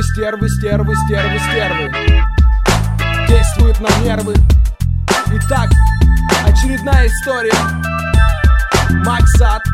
Стервы, стервы, стервы, стервы, стервы действуют на нервы. Итак, очередная история. Максат.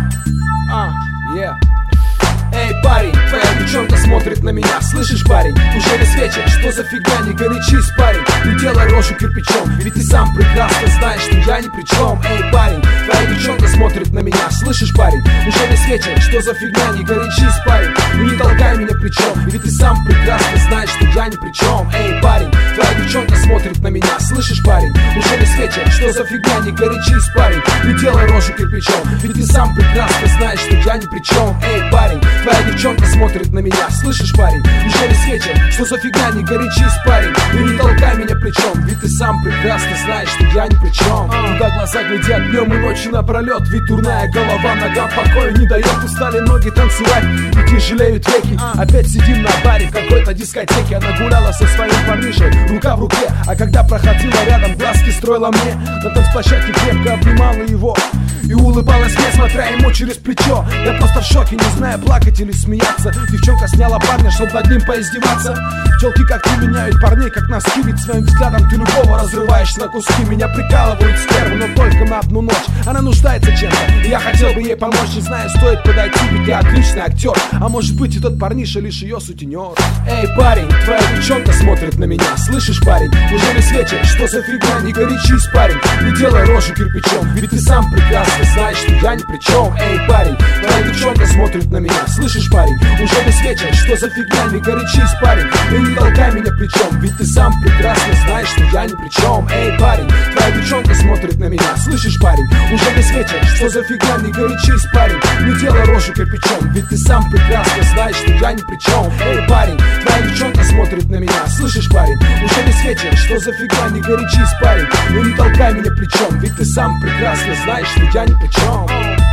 Эй, парень, твоя девчонка смотрит на меня. Слышишь, парень, уже весь вечер. Что за фигня, не горячись, парень. Не делай рожу кирпичом, ведь ты сам прекрасно знаешь, что я ни при чем. Эй, парень, твоя девчонка смотрит на меня. Слышишь, парень, уже весь вечер. Что за фигня, не горячись, парень. Не толкай меня плечом, ведь ты сам прекрасно знаешь, что я ни при чем. Эй, парень, твоя девчонка смотрит на меня. Слышишь, парень, уже весь вечер. Что за фигня, не горячись, парень. Не делай рожу кирпичом, ведь ты сам прекрасно знаешь, что я ни при чем. Эй, парень, твоя девчонка смотрит на меня. Слышишь, парень, уже весь вечер. Что за фигня, не горячись, парень. И не толкай меня плечом, ведь ты сам прекрасно знаешь, что я ни при чем. Куда глаза глядят днем и ночью напролет, ведь дурная голова ногам покоя не дает. Устали ноги танцевать и тяжелеют веки. Опять сидим на баре в какой-то дискотеке. Она гуляла со своим парнишей, рука в руке. А когда проходила рядом, глазки строила мне. На танцплощадке крепко обнимала его и улыбалась мне, смотря ему через плечо. Я просто в шоке, не зная, плакать или смеяться. Девчонка сняла парня, чтоб над ним поиздеваться. Пчелки как ты меняют парней, как носки. Ведь своим взглядом ты любого разрываешь на куски. Меня прикалывают стервы, но только на одну ночь. Она нуждается чем-то, и я хотел бы ей помочь. Не знаю, стоит подойти, ведь я отличный актер. А может быть, этот парниша лишь ее сутенер. Эй, парень, твоя девчонка смотрит на меня. Слышишь, парень, уже весь вечер. Что за фигня, не горячись, парень. Не делай рожу кирпичом, ведь ты сам прекрасно знаешь, что я ни при чем. Эй, парень, твоя девчонка смотрит на меня. Слышишь, парень, уже весь вечер. Что за фигня, не горячись, парень. И не толкай меня плечом, ведь ты сам прекрасно знаешь, что я ни при чем. Эй, парень, твоя девчонка смотрит на меня. Слышишь, парень, уже весь вечер. Что за фигня, не горячись, парень. Не делай рожу кирпичом, ведь ты сам прекрасно знаешь, что я ни при чем. Эй, парень, твоя девчонка смотрит на меня. Слышишь, парень, уже весь вечер. Что за фигня, не горячись, парень. И не толкай меня плечом, ведь ты сам прекрасно знаешь, что я ни при чем.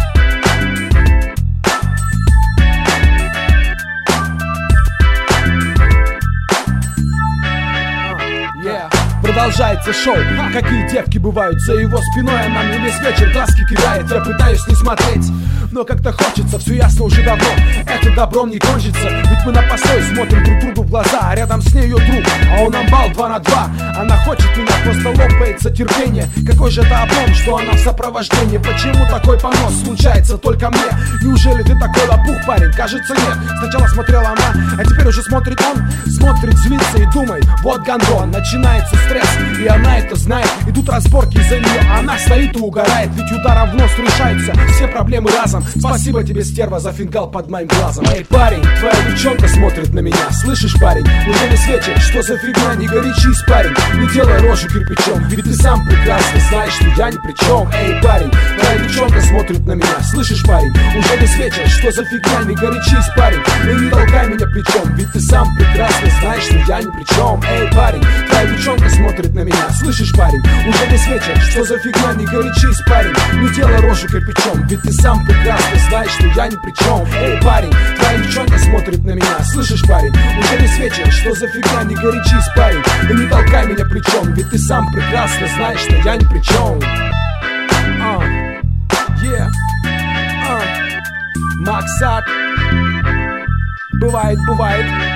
Продолжается шоу, какие девки бывают за его спиной. Она мне весь вечер глазки кидает, я пытаюсь не смотреть, но как-то хочется, все ясно уже давно. Это добром не кончится, ведь мы на постой смотрим друг другу в глаза. А рядом с ней ее друг, а он амбал 2 на 2. Она хочет меня, просто лопается терпение. Какой же это облом, что она в сопровождении. Почему такой понос случается только мне? Неужели ты такой лопух, парень? Кажется, нет. Сначала смотрела она, а теперь уже смотрит он. Смотрит, злится и думает, вот гандон. Начинается стресс, и она это знает. Идут разборки из-за нее, она стоит и угорает. Ведь ударом в нос решаются все проблемы разом. Спасибо тебе, стерва, за фингал под моим глазом. Эй, парень, твоя девчонка смотрит на меня. Слышишь, парень, уже весь вечер. Что за фигня, не горячись, парень. Не делай рожу кирпичом, ведь ты сам прекрасно знаешь, что я ни при чем. Эй, парень, твоя девчонка смотрит на меня. Слышишь, парень, уже весь вечер. Что за фигня, не горячись, парень. И не толкай меня плечом, ведь ты сам прекрасно знаешь, что я ни при чем. Эй, парень, твоя девчонка смотрит на меня. Слышишь, парень, уже весь вечер. Что за фигня, не горячись, парень. Не делай рожу кирпичом, ведь ты сам прекрасно знаешь, что я ни при чем. Эй, парень, твоя девчонка смотрит на меня. Слышишь, парень, уже весь вечер. Что за фигня, не горячись, парень. И не толкай меня плечом, ведь ты сам прекрасно знаешь, что я ни при чем. Максат. Бывает, бывает.